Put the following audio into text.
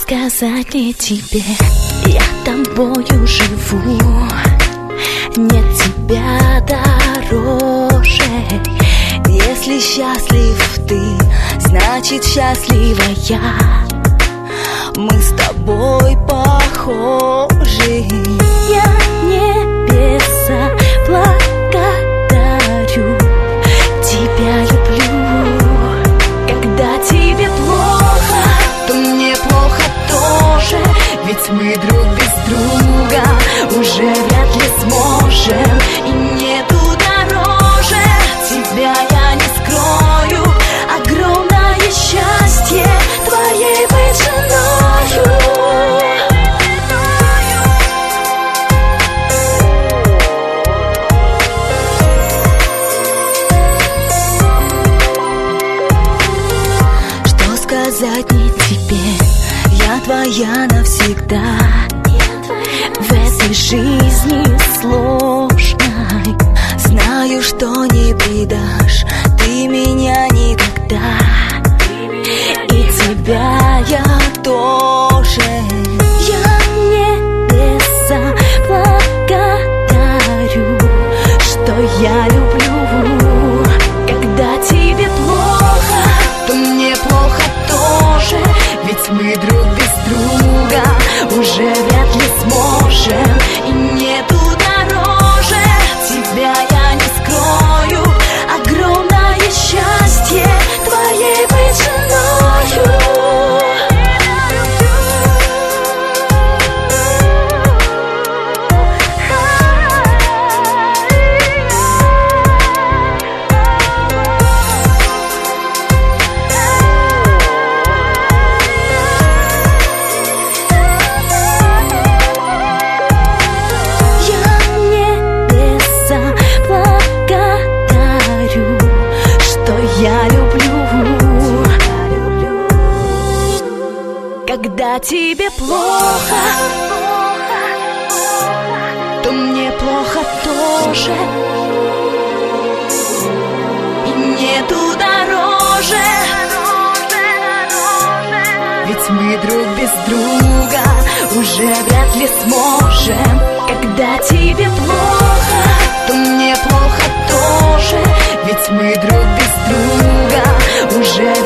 сказать ли тебе, я тобою живу, нет тебя дороже. Если счастлив ты, значит счастлива я. Мы с тобой похожи. Я небеса благодарю, тебя люблю. Когда тебе плохо, то мне плохо тоже, ведь мы друг без друга уже вряд ли сможем. И нету дороже тебя, я не скрою. Огромное счастье твоей быть женою. Что сказать мне тебе, я твоя навсегда. В этой жизни сложной знаю, что не предашь ты меня никогда. И тебя я тоже. Я небеса благодарю, что я люблю. Когда тебе плохо, то мне плохо тоже, ведь мы друг без друга уже вряд ли сможем. И нету дороже тебя, я не скрою. Огромное счастье твоей быть женою. Я люблю. Когда тебе плохо, то мне плохо тоже. И нету дороже, ведь мы друг без друга уже вряд ли сможем. Когда тебе плохо, то мне плохо тоже, ведь мы друг без друга уже